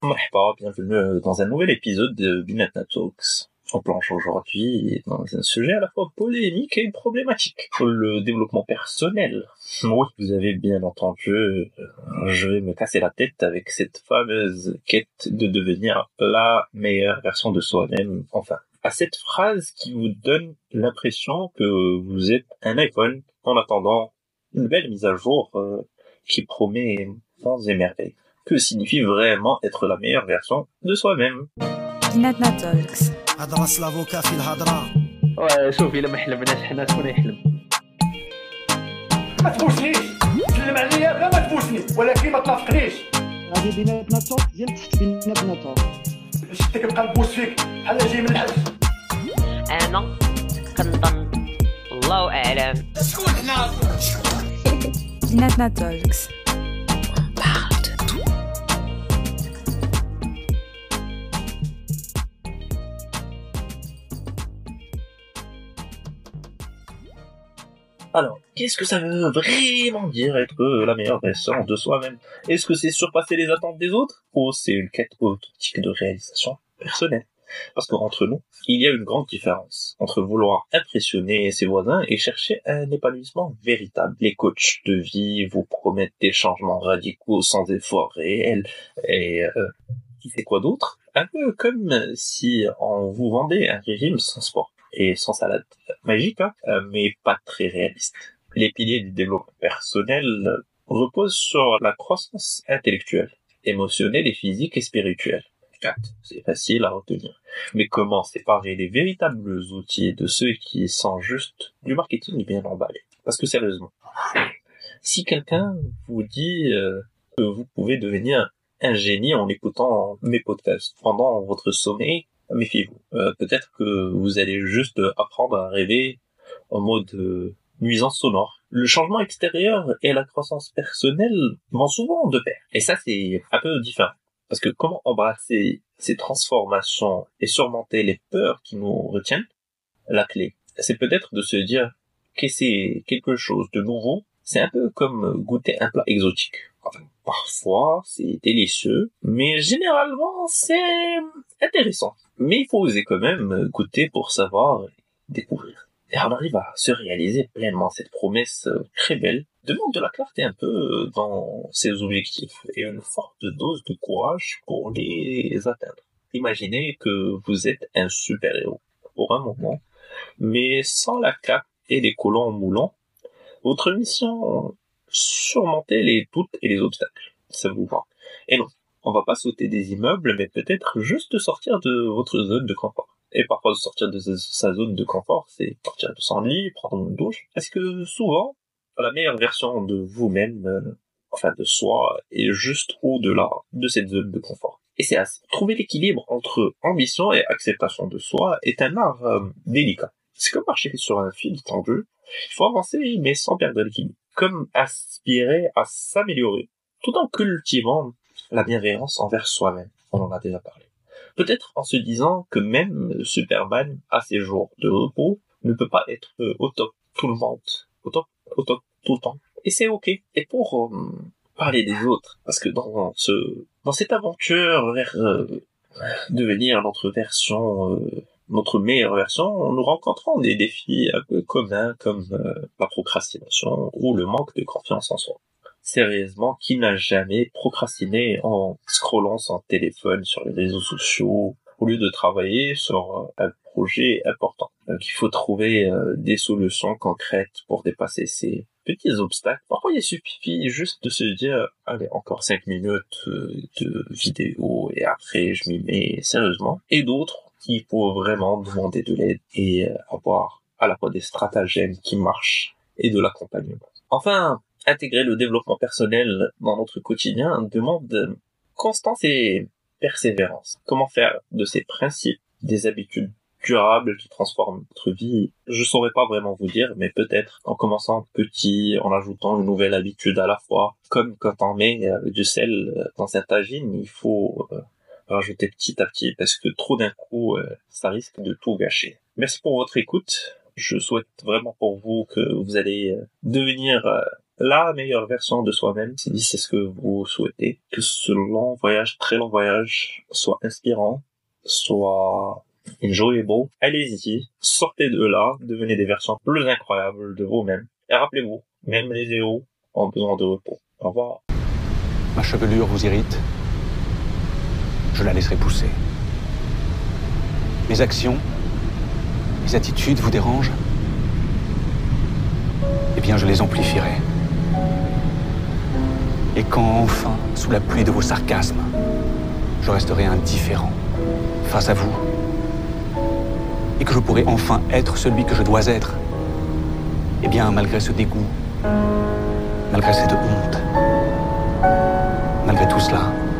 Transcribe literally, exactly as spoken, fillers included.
Merhaba, bienvenue dans un nouvel épisode de Binatna Talks. On planche aujourd'hui dans un sujet à la fois polémique et problématique, le développement personnel. Oui, vous avez bien entendu, je vais me casser la tête avec cette fameuse quête de devenir la meilleure version de soi-même, enfin. À cette phrase qui vous donne l'impression que vous êtes un iPhone en attendant une belle mise à jour euh, qui promet monts et merveilles. Que signifie vraiment être la meilleure version de soi-même? بيناتنا توكس. هضرة سلافوكا في الهضرة. وشوف الا ما حلمناش حنا شكون يحلم؟ ما تبوسنيش، سلم عليا بلا ما تبوسني، ولكن ما تنافقنيش. هذه بيناتنا توك ديال تحت بيناتنا توك. شفتك بقى نبوس فيك بحال جاي من الحبس. انا كنظن الله اعلم شكون حنا؟ بيناتنا توكس. Alors, qu'est-ce que ça veut vraiment dire être la meilleure version de soi-même? Est-ce que c'est surpasser les attentes des autres? Ou c'est une quête authentique de réalisation personnelle? Parce qu'entre nous, il y a une grande différence entre vouloir impressionner ses voisins et chercher un épanouissement véritable. Les coachs de vie vous promettent des changements radicaux sans effort réel et euh, qui fait quoi d'autre? Un peu comme si on vous vendait un régime sans sport et sans salade magique, hein, mais pas très réaliste. Les piliers du développement personnel reposent sur la croissance intellectuelle, émotionnelle et physique et spirituelle. Quatre, c'est facile à retenir. Mais comment séparer les véritables outils de ceux qui sont juste du marketing bien emballé? Parce que sérieusement, si quelqu'un vous dit euh, que vous pouvez devenir un génie en écoutant mes podcasts pendant votre sommeil, méfiez-vous. Euh, peut-être que vous allez juste apprendre à rêver en mode euh, nuisance sonore. Le changement extérieur et la croissance personnelle vont souvent de pair. Et ça, c'est un peu différent. Parce que comment embrasser ces transformations et surmonter les peurs qui nous retiennent? La clé, c'est peut-être de se dire que c'est quelque chose de nouveau. C'est un peu comme goûter un plat exotique. Enfin, parfois, c'est délicieux, mais généralement, c'est intéressant. Mais il faut oser quand même goûter pour savoir découvrir. Et on arrive à se réaliser pleinement. Cette promesse très belle demande de la clarté un peu dans ses objectifs et une forte dose de courage pour les atteindre. Imaginez que vous êtes un super-héros pour un moment, mais sans la cape et les collants moulants. Votre mission, surmonter les doutes et les obstacles. Ça vous va. Et non, on va pas sauter des immeubles, mais peut-être juste sortir de votre zone de confort. Et parfois, sortir de sa zone de confort, c'est partir de son lit, prendre une douche. Parce que souvent, la meilleure version de vous-même, euh, enfin de soi, est juste au-delà de cette zone de confort. Et c'est assez. Trouver l'équilibre entre ambition et acceptation de soi est un art euh, délicat. C'est comme marcher sur un fil tendu. Il faut avancer, mais sans perdre l'équilibre. Comme aspirer à s'améliorer, tout en cultivant la bienveillance envers soi-même. On en a déjà parlé. Peut-être en se disant que même Superman, à ses jours de repos, ne peut pas être euh, au top tout le monde, au top, au top tout le temps. Et c'est ok. Et pour euh, parler des autres, parce que dans ce, dans cette aventure vers euh, devenir notre version, euh, notre meilleure version, nous rencontrons des défis un peu communs comme euh, la procrastination ou le manque de confiance en soi. Sérieusement, qui n'a jamais procrastiné en scrollant son téléphone sur les réseaux sociaux au lieu de travailler sur un projet important? Donc, il faut trouver euh, des solutions concrètes pour dépasser ces petits obstacles. Parfois, il suffit juste de se dire, allez, encore cinq minutes euh, de vidéo et après, je m'y mets sérieusement. Et d'autres, il faut vraiment demander de l'aide et euh, avoir à la fois des stratagèmes qui marchent et de l'accompagnement. Enfin, intégrer le développement personnel dans notre quotidien demande constance et persévérance. Comment faire de ces principes des habitudes durables qui transforment notre vie? Je saurais pas vraiment vous dire, mais peut-être en commençant petit, en ajoutant une nouvelle habitude à la fois. Comme quand on met euh, du sel dans un tagine, il faut euh, rajouter petit à petit, parce que trop d'un coup, euh, ça risque de tout gâcher. Merci pour votre écoute. Je souhaite vraiment pour vous que vous allez devenir euh, la meilleure version de soi-même, si c'est ce que vous souhaitez, que ce long voyage, très long voyage, soit inspirant, soit enjoyable, allez-y, sortez de là, devenez des versions plus incroyables de vous-même. Et rappelez-vous, même les héros ont besoin de repos. Au revoir. Ma chevelure vous irrite? Je la laisserai pousser. Mes actions, mes attitudes vous dérangent? Eh bien, je les amplifierai. Et quand enfin, sous la pluie de vos sarcasmes, je resterai indifférent face à vous, et que je pourrai enfin être celui que je dois être, eh bien, malgré ce dégoût, malgré cette honte, malgré tout cela,